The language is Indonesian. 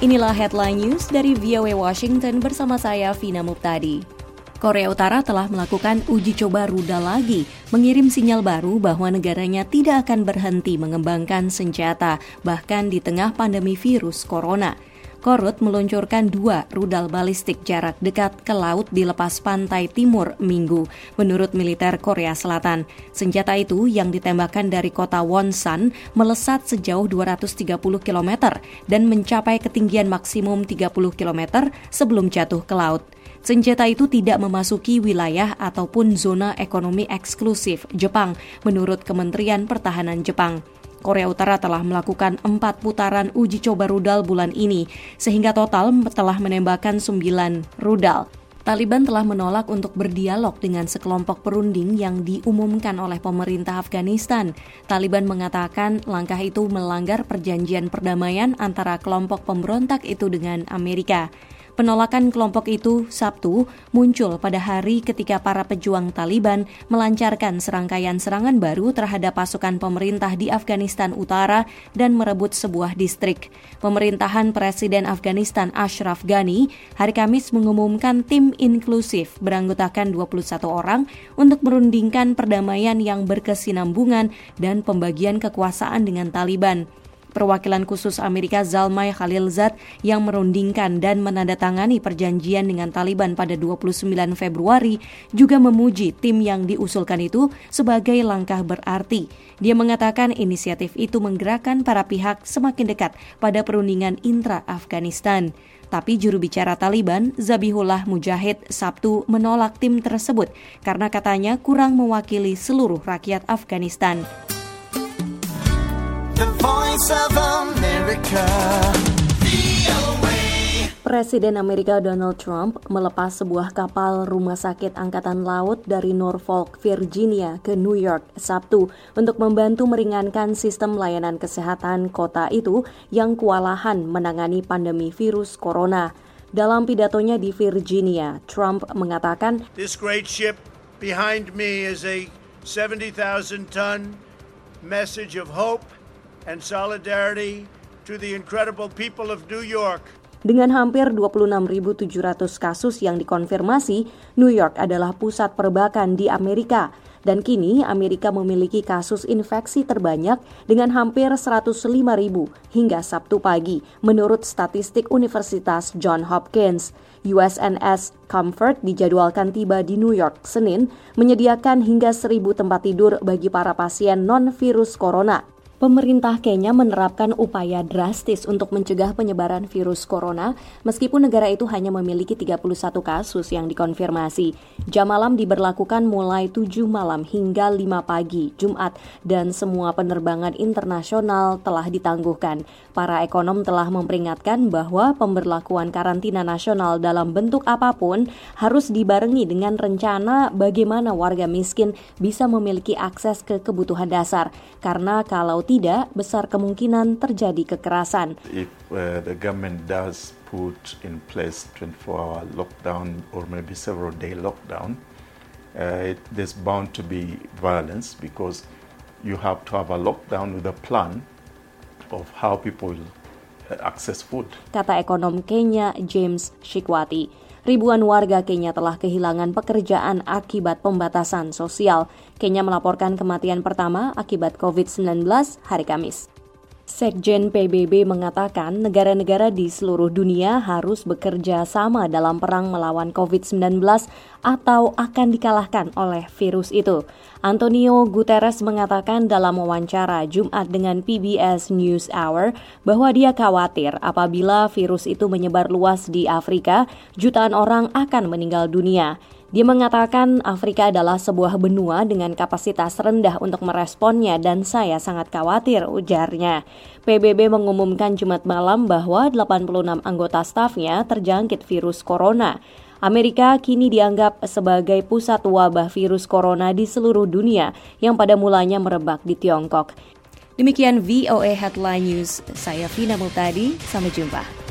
Inilah headline news dari VOA Washington bersama saya, Vina Muptadi. Korea Utara telah melakukan uji coba rudal lagi, mengirim sinyal baru bahwa negaranya tidak akan berhenti mengembangkan senjata, bahkan di tengah pandemi virus corona. Korut meluncurkan 2 rudal balistik jarak dekat ke laut di lepas pantai timur Minggu, menurut militer Korea Selatan. Senjata itu yang ditembakkan dari kota Wonsan melesat sejauh 230 km dan mencapai ketinggian maksimum 30 km sebelum jatuh ke laut. Senjata itu tidak memasuki wilayah ataupun zona ekonomi eksklusif Jepang, menurut Kementerian Pertahanan Jepang. Korea Utara telah melakukan 4 putaran uji coba rudal bulan ini, sehingga total telah menembakkan 9 rudal. Taliban telah menolak untuk berdialog dengan sekelompok perunding yang diumumkan oleh pemerintah Afghanistan. Taliban mengatakan langkah itu melanggar perjanjian perdamaian antara kelompok pemberontak itu dengan Amerika. Penolakan kelompok itu Sabtu muncul pada hari ketika para pejuang Taliban melancarkan serangkaian serangan baru terhadap pasukan pemerintah di Afghanistan Utara dan merebut sebuah distrik. Pemerintahan Presiden Afghanistan Ashraf Ghani hari Kamis mengumumkan tim inklusif beranggotakan 21 orang untuk merundingkan perdamaian yang berkesinambungan dan pembagian kekuasaan dengan Taliban. Perwakilan khusus Amerika Zalmay Khalilzad yang merundingkan dan menandatangani perjanjian dengan Taliban pada 29 Februari juga memuji tim yang diusulkan itu sebagai langkah berarti. Dia mengatakan inisiatif itu menggerakkan para pihak semakin dekat pada perundingan intra-Afghanistan. Tapi juru bicara Taliban, Zabihullah Mujahid, Sabtu menolak tim tersebut karena katanya kurang mewakili seluruh rakyat Afghanistan. The Voice of America. Presiden Amerika Donald Trump melepas sebuah kapal rumah sakit angkatan laut dari Norfolk, Virginia ke New York Sabtu untuk membantu meringankan sistem layanan kesehatan kota itu yang kewalahan menangani pandemi virus corona. Dalam pidatonya di Virginia, Trump mengatakan, "This great ship behind me is a 70,000-ton message of hope and solidarity to the incredible people of New York." Dengan hampir 26.700 kasus yang dikonfirmasi, New York adalah pusat perbakan di Amerika. Dan kini Amerika memiliki kasus infeksi terbanyak dengan hampir 105.000 hingga Sabtu pagi, menurut statistik Universitas Johns Hopkins. USNS Comfort dijadwalkan tiba di New York Senin, menyediakan hingga 1.000 tempat tidur bagi para pasien non-virus corona. Pemerintah Kenya menerapkan upaya drastis untuk mencegah penyebaran virus corona, meskipun negara itu hanya memiliki 31 kasus yang dikonfirmasi. Jam malam diberlakukan mulai 7 malam hingga 5 pagi, Jumat, dan semua penerbangan internasional telah ditangguhkan. Para ekonom telah memperingatkan bahwa pemberlakuan karantina nasional dalam bentuk apapun harus dibarengi dengan rencana bagaimana warga miskin bisa memiliki akses ke kebutuhan dasar, karena kalau tidak, besar kemungkinan terjadi kekerasan. If the government does put in place 24-hour lockdown or maybe several-day lockdown, there's bound to be violence because you have to have a lockdown with a plan of how people access food. Kata ekonom Kenya James Shikwati. Ribuan warga Kenya telah kehilangan pekerjaan akibat pembatasan sosial. Kenya melaporkan kematian pertama akibat COVID-19 hari Kamis. Sekjen PBB mengatakan negara-negara di seluruh dunia harus bekerja sama dalam perang melawan COVID-19 atau akan dikalahkan oleh virus itu. Antonio Guterres mengatakan dalam wawancara Jumat dengan PBS NewsHour bahwa dia khawatir apabila virus itu menyebar luas di Afrika, jutaan orang akan meninggal dunia. Dia mengatakan Afrika adalah sebuah benua dengan kapasitas rendah untuk meresponnya dan saya sangat khawatir, ujarnya. PBB mengumumkan Jumat malam bahwa 86 anggota stafnya terjangkit virus corona. Amerika kini dianggap sebagai pusat wabah virus corona di seluruh dunia yang pada mulanya merebak di Tiongkok. Demikian VOA Headline News, saya Vina Muptadi, sampai jumpa.